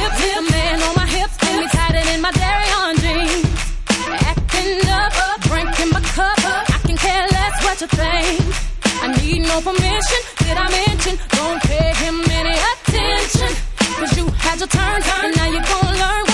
lips, a man on my hips, and me tighter than my dairy on jeans. Acting up, drinking my cup, I can care less what you think. I need no permission, did I mention? Don't pay him any attention, 'cause you had your turn, and now you're gonna learn.